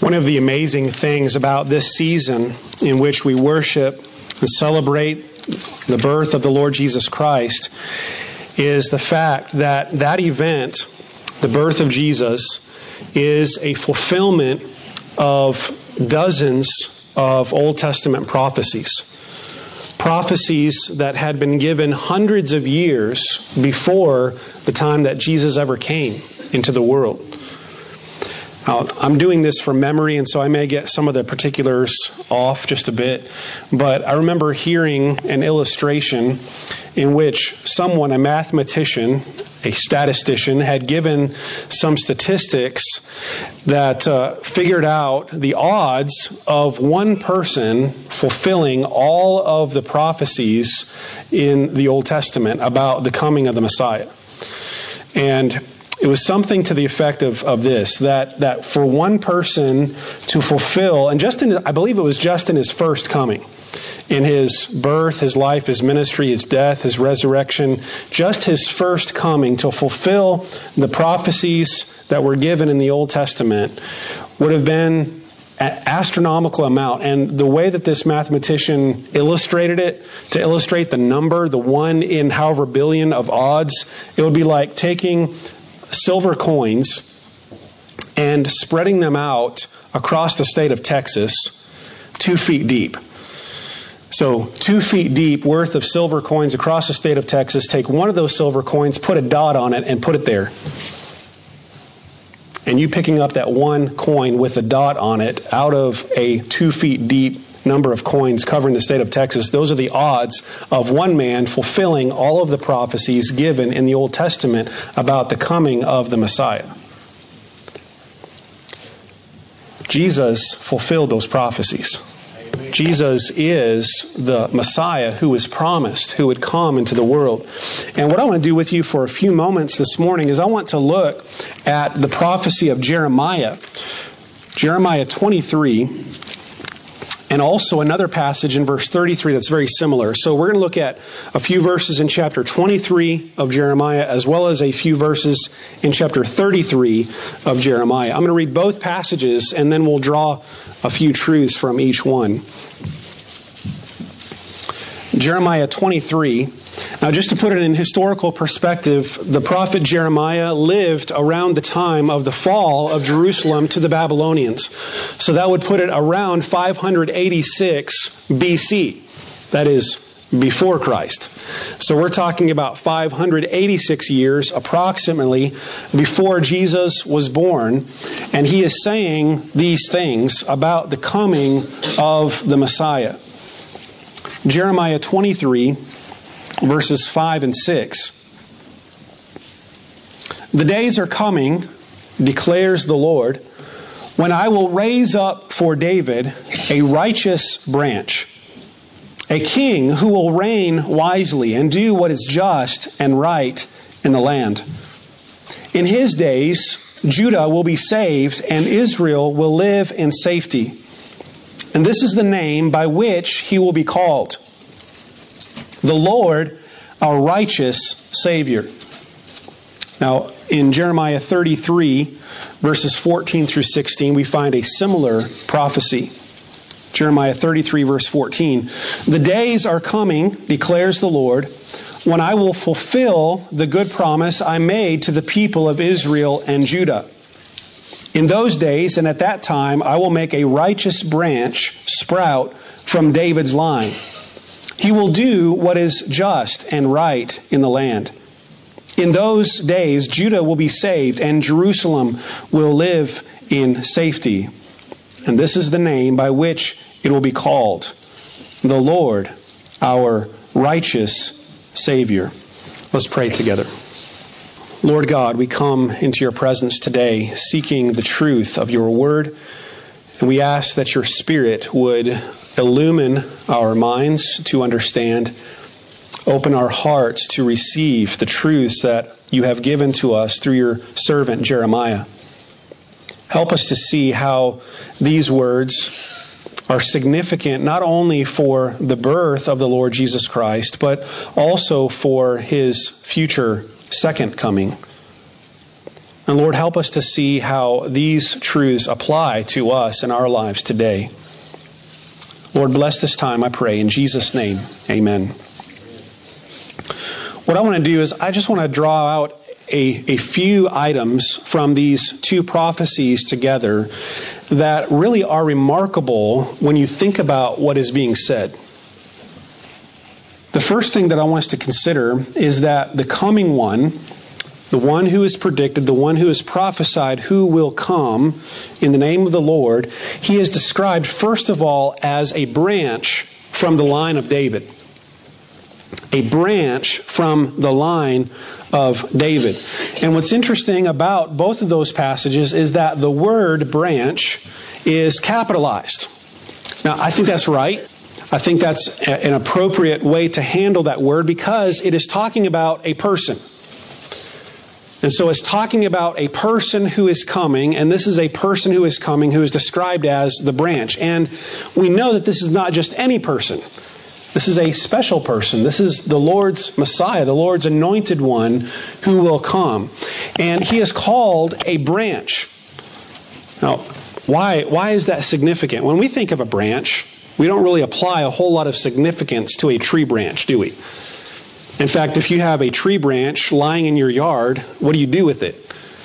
One of the amazing things about this season in which we worship and celebrate the birth of the Lord Jesus Christ is the fact that that event, the birth of Jesus, is a fulfillment of dozens of Old Testament prophecies. Prophecies that had been given hundreds of years before the time that Jesus ever came into the world. Now, I'm doing this from memory, and so I may get some of the particulars off just a bit, but I remember hearing an illustration in which someone, a mathematician, a statistician, had given some statistics that figured out the odds of one person fulfilling all of the prophecies in the Old Testament about the coming of the Messiah. And it was something to the effect of this, that for one person to fulfill, and I believe it was just in his first coming, in his birth, his life, his ministry, his death, his resurrection, just his first coming to fulfill the prophecies that were given in the Old Testament would have been an astronomical amount. And the way that this mathematician illustrated it, to illustrate the number, the 1 in however billion of odds, it would be like taking silver coins and spreading them out across the state of Texas 2 feet deep. So 2 feet deep worth of silver coins across the state of Texas. Take one of those silver coins, put a dot on it, and put it there. And you picking up that one coin with a dot on it out of a 2 feet deep number of coins covering the state of Texas, those are the odds of one man fulfilling all of the prophecies given in the Old Testament about the coming of the Messiah. Jesus fulfilled those prophecies. Jesus is the Messiah who was promised, who would come into the world. And what I want to do with you for a few moments this morning is I want to look at the prophecy of Jeremiah. Jeremiah 23, and also another passage in verse 33 that's very similar. So we're going to look at a few verses in chapter 23 of Jeremiah, as well as a few verses in chapter 33 of Jeremiah. I'm going to read both passages, and then we'll draw a few truths from each one. Jeremiah 23. Now, just to put it in historical perspective, the prophet Jeremiah lived around the time of the fall of Jerusalem to the Babylonians. So that would put it around 586 BC. That is before Christ. So we're talking about 586 years approximately before Jesus was born. And he is saying these things about the coming of the Messiah. Jeremiah 23, verses 5 and 6. The days are coming, declares the Lord, when I will raise up for David a righteous branch, a king who will reign wisely and do what is just and right in the land. In his days, Judah will be saved and Israel will live in safety. And this is the name by which he will be called: the Lord, our righteous Savior. Now, in Jeremiah 33, verses 14 through 16, we find a similar prophecy. Jeremiah 33, verse 14. The days are coming, declares the Lord, when I will fulfill the good promise I made to the people of Israel and Judah. In those days and at that time, I will make a righteous branch sprout from David's line. He will do what is just and right in the land. In those days, Judah will be saved and Jerusalem will live in safety. And this is the name by which it will be called: the Lord, our righteous Savior. Let's pray together. Lord God, we come into your presence today seeking the truth of your word. And we ask that your Spirit would illumine our minds to understand, open our hearts to receive the truths that you have given to us through your servant Jeremiah. Help us to see how these words are significant not only for the birth of the Lord Jesus Christ, but also for his future second coming. And Lord, help us to see how these truths apply to us in our lives today. Lord, bless this time, I pray, in Jesus' name, amen. What I want to do is I just want to draw out a few items from these two prophecies together that really are remarkable when you think about what is being said. The first thing that I want us to consider is that the coming one, the one who is predicted, the one who is prophesied, who will come in the name of the Lord, he is described, first of all, as a branch from the line of David. A branch from the line of David. And what's interesting about both of those passages is that the word branch is capitalized. Now, I think that's right. I think that's an appropriate way to handle that word because it is talking about a person. And so it's talking about a person who is coming, and this is a person who is coming who is described as the branch. And we know that this is not just any person. This is a special person. This is the Lord's Messiah, the Lord's anointed one who will come. And he is called a branch. Now, why is that significant? When we think of a branch, we don't really apply a whole lot of significance to a tree branch, do we? In fact, if you have a tree branch lying in your yard, what do you do with it?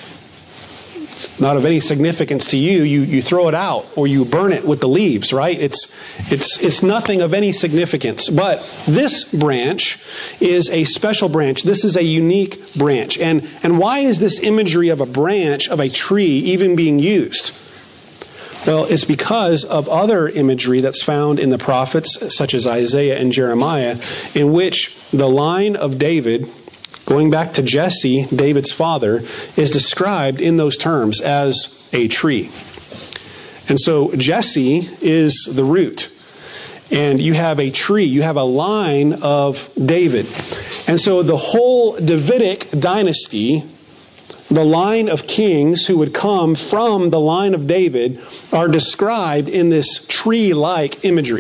It's not of any significance to you. You throw it out or you burn it with the leaves, right? It's nothing of any significance. But this branch is a special branch. This is a unique branch. And why is this imagery of a branch of a tree even being used? Well, it's because of other imagery that's found in the prophets, such as Isaiah and Jeremiah, in which the line of David, going back to Jesse, David's father, is described in those terms as a tree. And so Jesse is the root. And you have a tree, you have a line of David. And so the whole Davidic dynasty, the line of kings who would come from the line of David, are described in this tree-like imagery.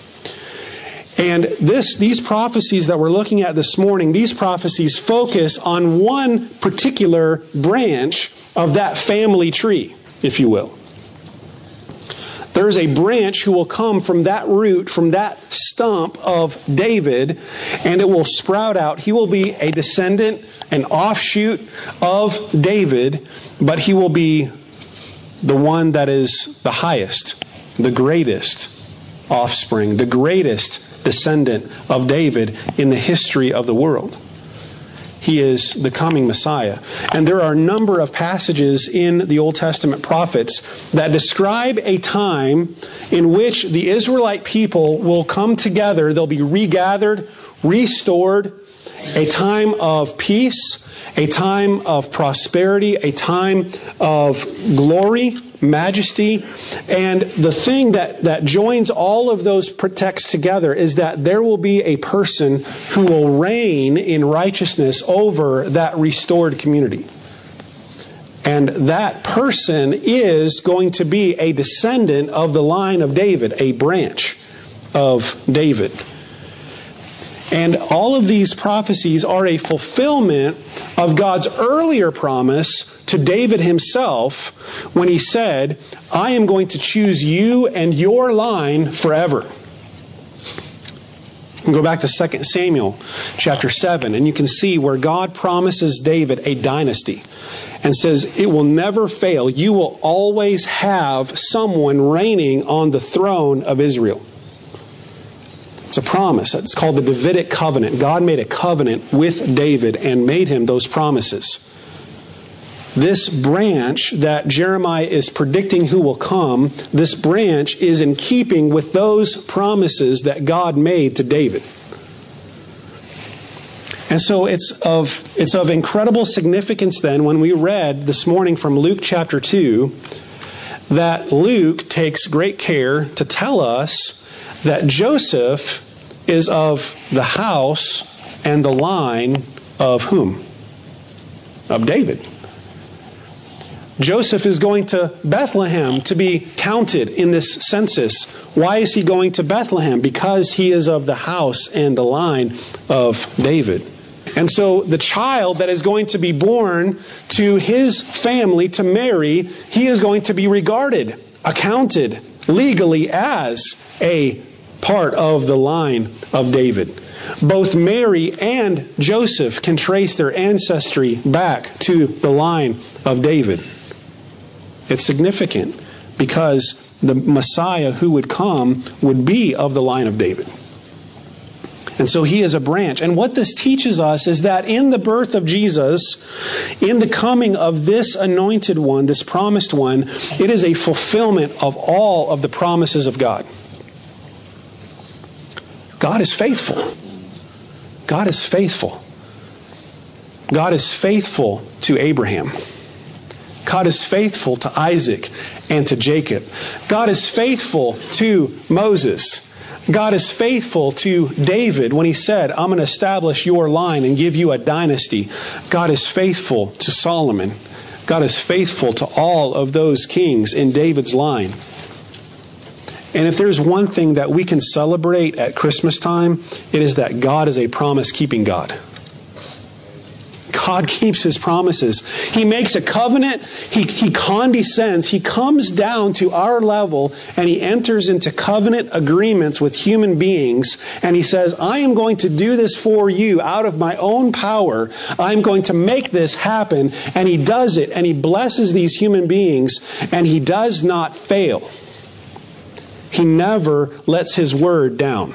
And these prophecies that we're looking at this morning, these prophecies focus on one particular branch of that family tree, if you will. There is a branch who will come from that root, from that stump of David, and it will sprout out. He will be a descendant, an offshoot of David, but he will be the one that is the highest, the greatest offspring, the greatest descendant of David in the history of the world. He is the coming Messiah. And there are a number of passages in the Old Testament prophets that describe a time in which the Israelite people will come together. They'll be regathered, restored, a time of peace, a time of prosperity, a time of glory, majesty. And the thing that joins all of those texts together is that there will be a person who will reign in righteousness over that restored community. And that person is going to be a descendant of the line of David, a branch of David. And all of these prophecies are a fulfillment of God's earlier promise to David himself when he said, I am going to choose you and your line forever. You can go back to 2 Samuel chapter 7, and you can see where God promises David a dynasty and says, it will never fail. You will always have someone reigning on the throne of Israel. It's a promise. It's called the Davidic covenant. God made a covenant with David and made him those promises. This branch that Jeremiah is predicting who will come, this branch is in keeping with those promises that God made to David. And so it's of incredible significance then when we read this morning from Luke chapter 2 that Luke takes great care to tell us that Joseph is of the house and the line of whom? Of David. Joseph is going to Bethlehem to be counted in this census. Why is he going to Bethlehem? Because he is of the house and the line of David. And so the child that is going to be born to his family, to Mary, he is going to be regarded, accounted legally as a part of the line of David. Both Mary and Joseph can trace their ancestry back to the line of David. It's significant because the Messiah who would come would be of the line of David. And so he is a branch. And what this teaches us is that in the birth of Jesus, in the coming of this anointed one, this promised one, it is a fulfillment of all of the promises of God. God is faithful. God is faithful. God is faithful to Abraham. God is faithful to Isaac and to Jacob. God is faithful to Moses. God is faithful to David when he said, I'm going to establish your line and give you a dynasty. God is faithful to Solomon. God is faithful to all of those kings in David's line. And if there's one thing that we can celebrate at Christmas time, it is that God is a promise-keeping God. God keeps His promises. He makes a covenant. He condescends. He comes down to our level and He enters into covenant agreements with human beings. And He says, I am going to do this for you out of my own power. I'm going to make this happen. And He does it. And He blesses these human beings. And He does not fail. He never lets His word down.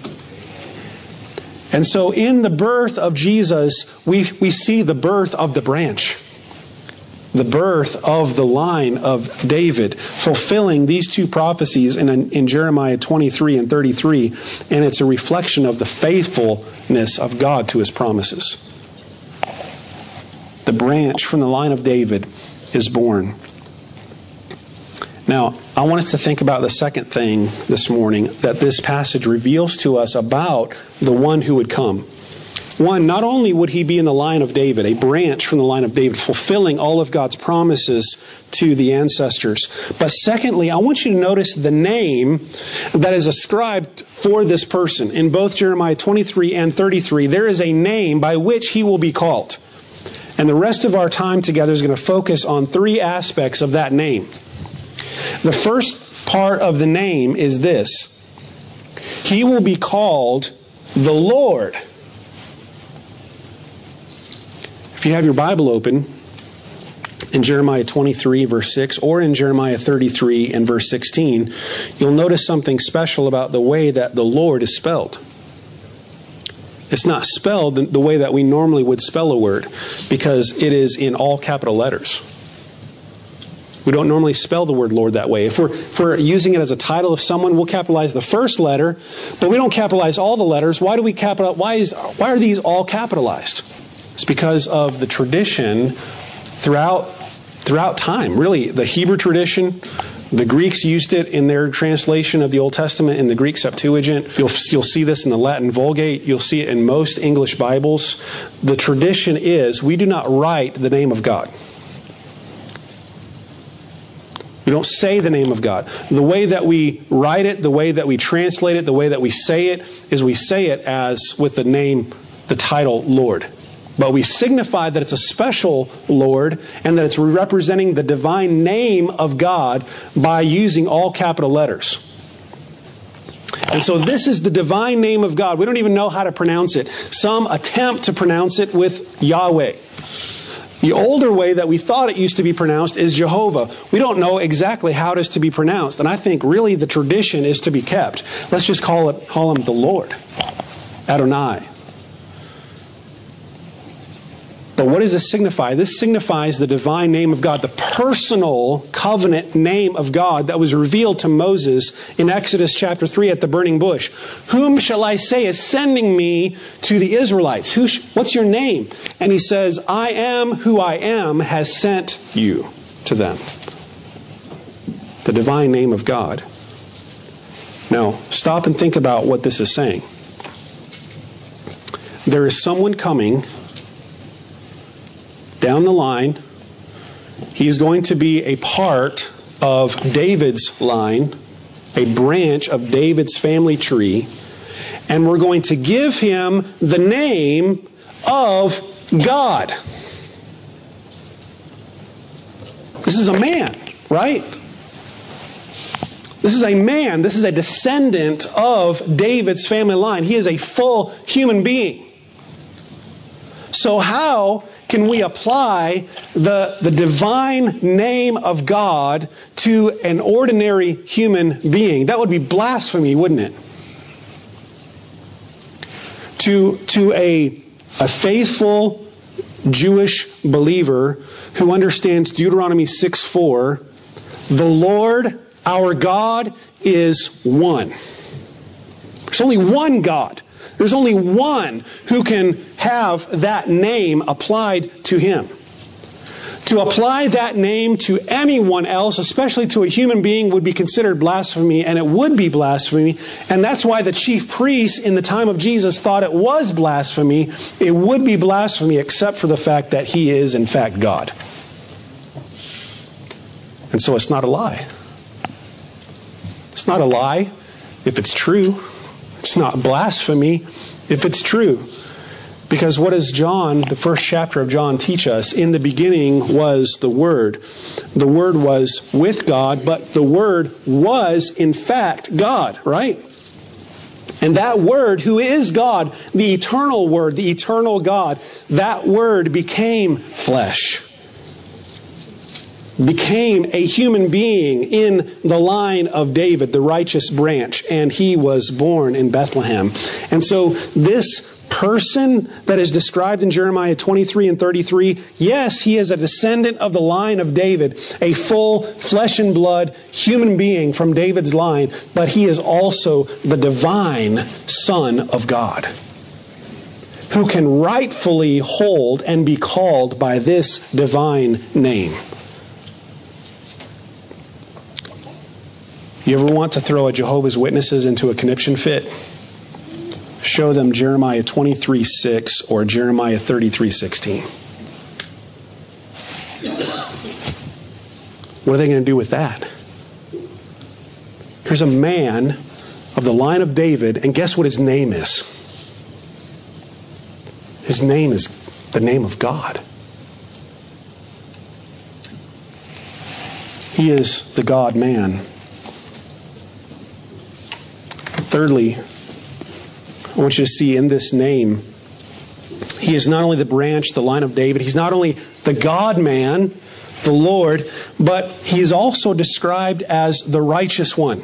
And so in the birth of Jesus, we see the birth of the branch. The birth of the line of David, fulfilling these two prophecies in Jeremiah 23 and 33. And it's a reflection of the faithfulness of God to His promises. The branch from the line of David is born. Now, I want us to think about the second thing this morning that this passage reveals to us about the one who would come. One, not only would He be in the line of David, a branch from the line of David, fulfilling all of God's promises to the ancestors. But secondly, I want you to notice the name that is ascribed for this person. In both Jeremiah 23 and 33, there is a name by which He will be called. And the rest of our time together is going to focus on three aspects of that name. The first part of the name is this. He will be called the Lord. If you have your Bible open in Jeremiah 23 verse 6 or in Jeremiah 33 and verse 16, you'll notice something special about the way that the Lord is spelled. It's not spelled the way that we normally would spell a word because it is in all capital letters. We don't normally spell the word Lord that way. If we're using it as a title of someone, we'll capitalize the first letter, but we don't capitalize all the letters. Why do we capitalize? Why are these all capitalized? It's because of the tradition throughout time. Really, the Hebrew tradition, the Greeks used it in their translation of the Old Testament in the Greek Septuagint. You'll see this in the Latin Vulgate. You'll see it in most English Bibles. The tradition is we do not write the name of God. We don't say the name of God. The way that we write it, the way that we translate it, the way that we say it, is we say it as with the name, the title Lord. But we signify that it's a special Lord and that it's representing the divine name of God by using all capital letters. And so this is the divine name of God. We don't even know how to pronounce it. Some attempt to pronounce it with Yahweh. The older way that we thought it used to be pronounced is Jehovah. We don't know exactly how it is to be pronounced. And I think really the tradition is to be kept. Let's just call him the Lord. Adonai. But what does this signify? This signifies the divine name of God, the personal covenant name of God that was revealed to Moses in Exodus chapter 3 at the burning bush. Whom shall I say is sending me to the Israelites? What's your name? And he says, I am who I am has sent you to them. The divine name of God. Now, stop and think about what this is saying. There is someone coming down the line. He's going to be a part of David's line, a branch of David's family tree, and we're going to give him the name of God. This is a man, right? This is a man. This is a descendant of David's family line. He is a full human being. So how can we apply the divine name of God to an ordinary human being? That would be blasphemy, wouldn't it? To a faithful Jewish believer who understands Deuteronomy 6:4, the Lord our God is one. There's only one God. There's only one who can have that name applied to him. To apply that name to anyone else, especially to a human being, would be considered blasphemy, and it would be blasphemy. And that's why the chief priests in the time of Jesus thought it was blasphemy. It would be blasphemy except for the fact that he is, in fact, God. And so it's not a lie. It's not a lie if it's true. It's not blasphemy if it's true. Because what does John, the first chapter of John, teach us? In the beginning was the Word. The Word was with God, but the Word was, in fact, God, right? And that Word, who is God, the eternal Word, the eternal God, that Word became flesh. Became a human being in the line of David, the righteous branch, and he was born in Bethlehem. And so this person that is described in Jeremiah 23 and 33, yes, he is a descendant of the line of David, a full flesh and blood human being from David's line, but he is also the divine Son of God, who can rightfully hold and be called by this divine name. You ever want to throw a Jehovah's Witnesses into a conniption fit? Show them Jeremiah 23:6 or Jeremiah 33:16. What are they going to do with that? Here's a man of the line of David, and guess what his name is? His name is the name of God. He is the God-man. Thirdly, I want you to see in this name, he is not only the branch, the line of David, he's not only the God-man, the Lord, but he is also described as the righteous one.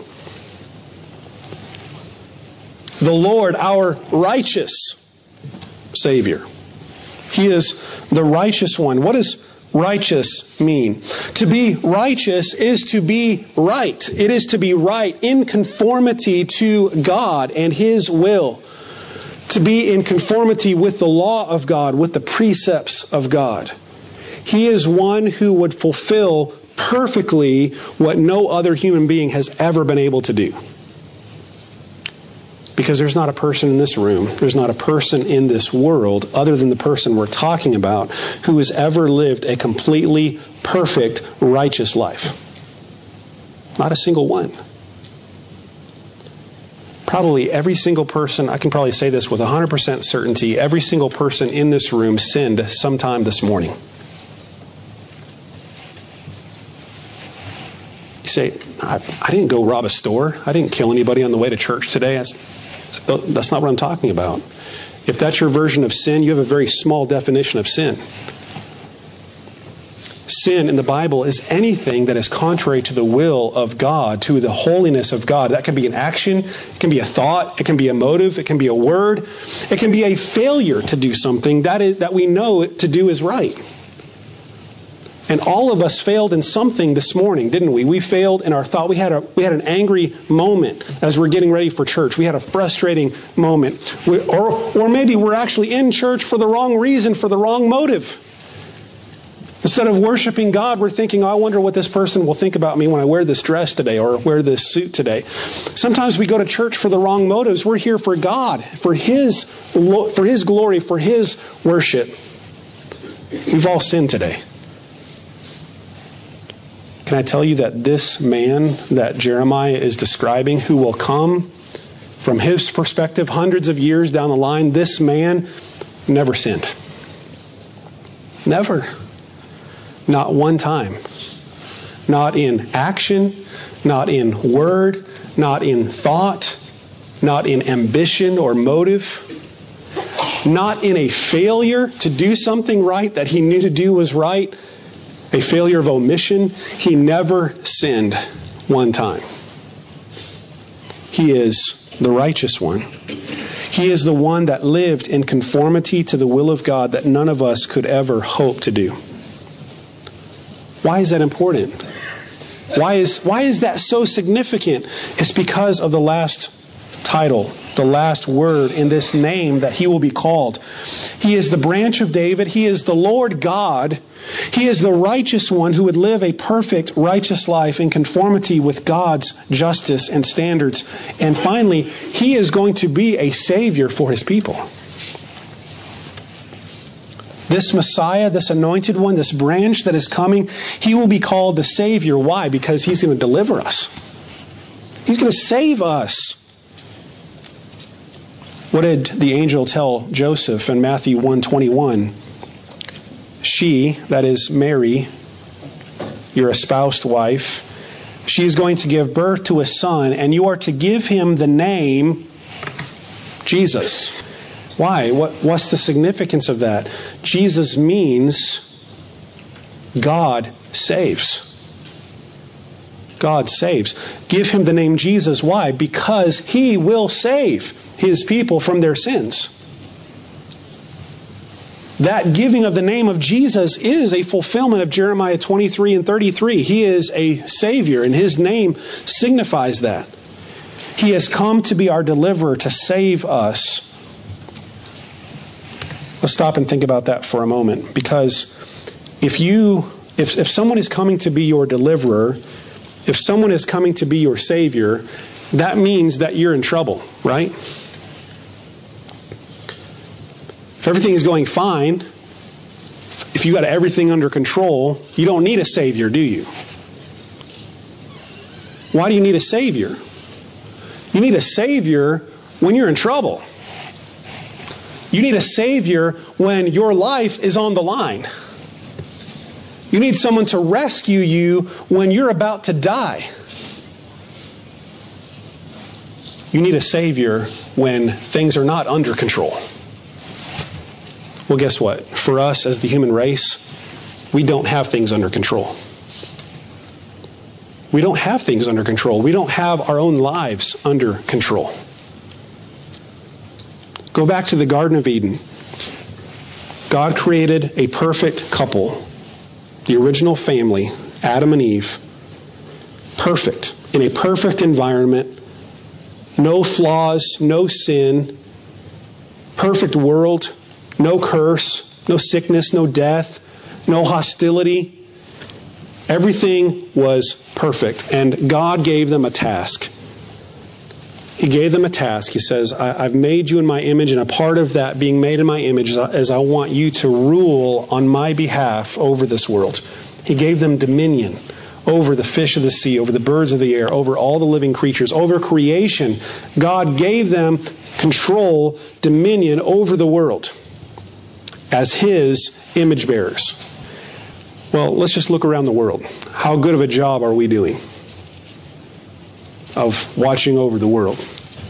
The Lord, our righteous Savior. He is the righteous one. What does righteous mean? To be righteous is to be right. It is to be right in conformity to God and His will. To be in conformity with the law of God, with the precepts of God. He is one who would fulfill perfectly what no other human being has ever been able to do. Because there's not a person in this room, there's not a person in this world, other than the person we're talking about, who has ever lived a completely perfect, righteous life. Not a single one. Probably every single person, I can probably say this with 100% certainty, every single person in this room sinned sometime this morning. You say, I didn't go rob a store. I didn't kill anybody on the way to church today. That's not what I'm talking about. If that's your version of sin, you have a very small definition of sin. Sin in the Bible is anything that is contrary to the will of God, to the holiness of God. That can be an action, it can be a thought, it can be a motive, it can be a word, it can be a failure to do something that we know to do is right. And all of us failed in something this morning, didn't we? We failed in our thought. We had an angry moment as we're getting ready for church. We had a frustrating moment. Or maybe we're actually in church for the wrong reason, for the wrong motive. Instead of worshiping God, we're thinking, I wonder what this person will think about me when I wear this dress today or wear this suit today. Sometimes we go to church for the wrong motives. We're here for God, for His glory, for His worship. We've all sinned today. Can I tell you that this man that Jeremiah is describing, who will come from his perspective hundreds of years down the line, this man never sinned. Never. Not one time. Not in action, not in word, not in thought, not in ambition or motive, not in a failure to do something right that he knew to do was right, a failure of omission. He never sinned one time. He is the righteous one. He is the one that lived in conformity to the will of God that none of us could ever hope to do. Why is that important? Why is that so significant? It's because of the last title, the last word in this name that he will be called. He is the branch of David. He is the Lord God. He is the righteous one who would live a perfect, righteous life in conformity with God's justice and standards. And finally, he is going to be a Savior for his people. This Messiah, this anointed one, this branch that is coming, he will be called the Savior. Why? Because he's going to deliver us. He's going to save us. What did the angel tell Joseph in Matthew 1:21? She, that is Mary, your espoused wife, she is going to give birth to a son, and you are to give him the name Jesus. Why? What's the significance of that? Jesus means God saves. God saves. Give him the name Jesus. Why? Because he will save his people from their sins. That giving of the name of Jesus is a fulfillment of Jeremiah 23 and 33. He is a Savior, and his name signifies that. He has come to be our deliverer, to save us. Let's stop and think about that for a moment. Because if someone is coming to be your deliverer, if someone is coming to be your Savior, that means that you're in trouble, right? If everything is going fine, if you got everything under control, you don't need a Savior, do you? Why do you need a Savior? You need a Savior when you're in trouble. You need a Savior when your life is on the line. You need someone to rescue you when you're about to die. You need a Savior when things are not under control. Well, guess what? For us as the human race, we don't have things under control. We don't have things under control. We don't have our own lives under control. Go back to the Garden of Eden. God created a perfect couple, the original family, Adam and Eve, perfect, in a perfect environment, no flaws, no sin, perfect world, no curse, no sickness, no death, no hostility. Everything was perfect. And God gave them a task. He gave them a task. He says, I've made you in my image, and a part of that being made in my image is I want you to rule on my behalf over this world. He gave them dominion over the fish of the sea, over the birds of the air, over all the living creatures, over creation. God gave them control, dominion over the world as his image bearers. Well, let's just look around the world. How good of a job are we doing of watching over the world?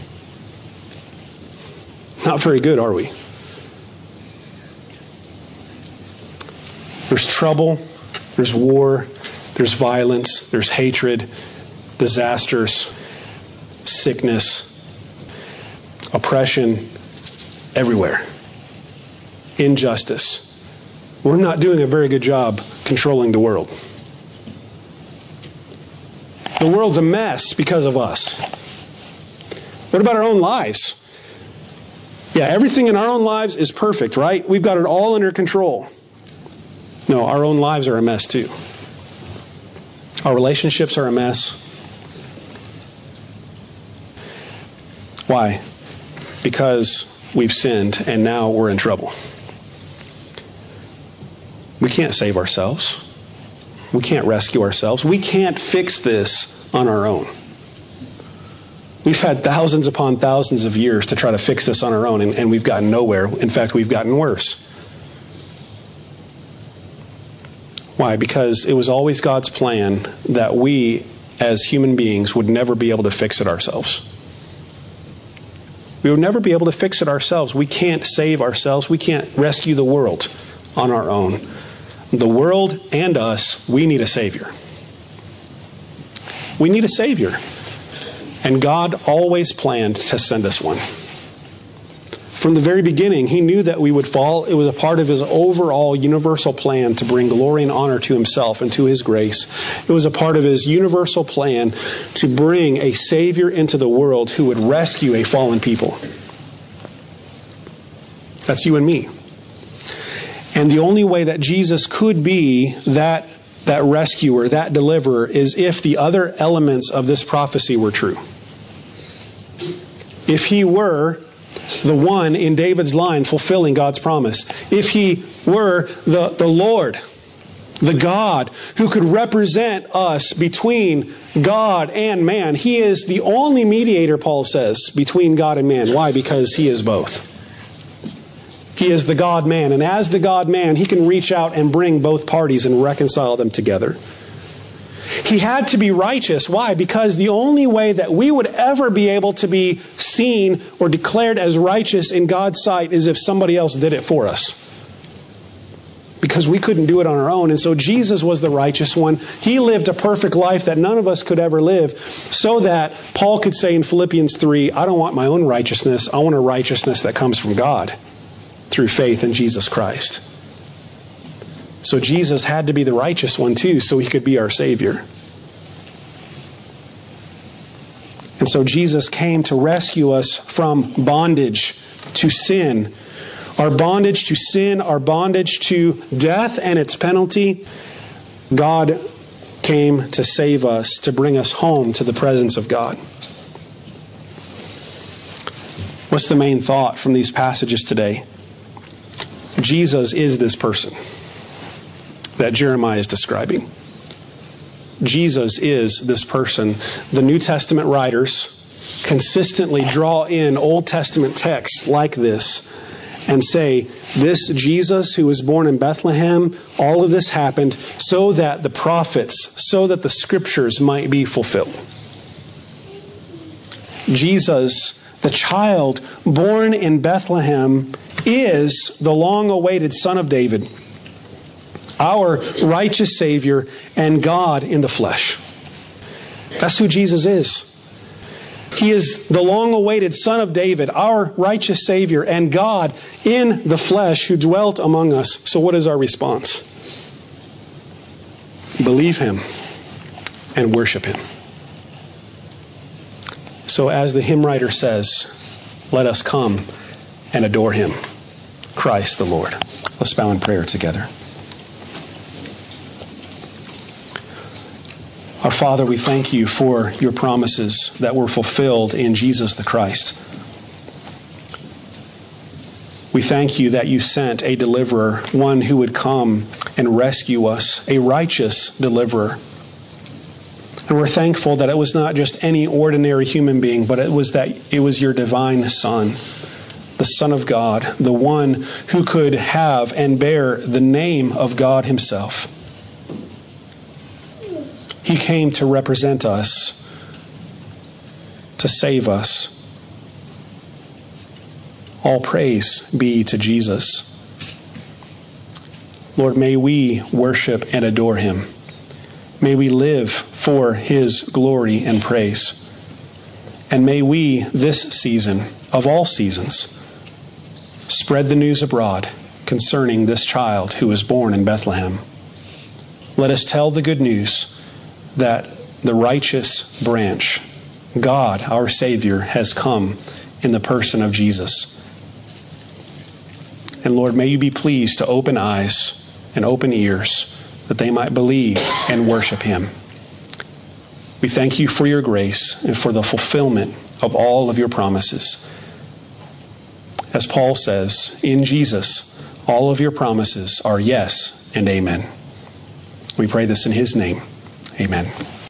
Not very good, are we? There's trouble, there's war, there's violence, there's hatred, disasters, sickness, oppression, everywhere. Injustice. We're not doing a very good job controlling the world. The world's a mess because of us. What about our own lives? Yeah, everything in our own lives is perfect, right? We've got it all under control. No, our own lives are a mess too. Our relationships are a mess. Why? Because we've sinned and now we're in trouble. We can't save ourselves. We can't rescue ourselves. We can't fix this on our own. We've had thousands upon thousands of years to try to fix this on our own, and we've gotten nowhere. In fact, we've gotten worse. Why? Because it was always God's plan that we, as human beings, would never be able to fix it ourselves. We would never be able to fix it ourselves. We can't save ourselves. We can't rescue the world on our own. The world and us, we need a Savior. We need a Savior. And God always planned to send us one. From the very beginning, He knew that we would fall. It was a part of His overall universal plan to bring glory and honor to Himself and to His grace. It was a part of His universal plan to bring a Savior into the world who would rescue a fallen people. That's you and me. And the only way that Jesus could be that rescuer, that deliverer, is if the other elements of this prophecy were true. If He were the one in David's line fulfilling God's promise. If He were the Lord, the God who could represent us between God and man. He is the only mediator, Paul says, between God and man. Why? Because He is both. He is the God-man. And as the God-man, He can reach out and bring both parties and reconcile them together. He had to be righteous. Why? Because the only way that we would ever be able to be seen or declared as righteous in God's sight is if somebody else did it for us. Because we couldn't do it on our own. And so Jesus was the righteous one. He lived a perfect life that none of us could ever live, so that Paul could say in Philippians 3, I don't want my own righteousness. I want a righteousness that comes from God through faith in Jesus Christ. So Jesus had to be the righteous one too, so He could be our Savior. And so Jesus came to rescue us from bondage to sin. Our bondage to sin, our bondage to death and its penalty. God came to save us, to bring us home to the presence of God. What's the main thought from these passages today? Jesus is this person that Jeremiah is describing. Jesus is this person. The New Testament writers consistently draw in Old Testament texts like this and say, this Jesus who was born in Bethlehem, all of this happened so that the prophets, so that the scriptures might be fulfilled. Jesus, the child born in Bethlehem, is the long-awaited Son of David, our righteous Savior, and God in the flesh. That's who Jesus is. He is the long-awaited Son of David, our righteous Savior, and God in the flesh who dwelt among us. So what is our response? Believe Him and worship Him. So as the hymn writer says, let us come and adore Him, Christ the Lord. Let's bow in prayer together. Our Father, we thank You for Your promises that were fulfilled in Jesus the Christ. We thank You that You sent a deliverer, one who would come and rescue us, a righteous deliverer. And we're thankful that it was not just any ordinary human being, but it was Your divine Son, the Son of God, the one who could have and bear the name of God Himself. He came to represent us, to save us. All praise be to Jesus. Lord, may we worship and adore Him. May we live for His glory and praise. And may we, this season, of all seasons, spread the news abroad concerning this child who was born in Bethlehem. Let us tell the good news that the righteous branch, God, our Savior, has come in the person of Jesus. And Lord, may You be pleased to open eyes and open ears that they might believe and worship Him. We thank You for Your grace and for the fulfillment of all of Your promises. As Paul says, in Jesus, all of Your promises are yes and amen. We pray this in His name. Amen.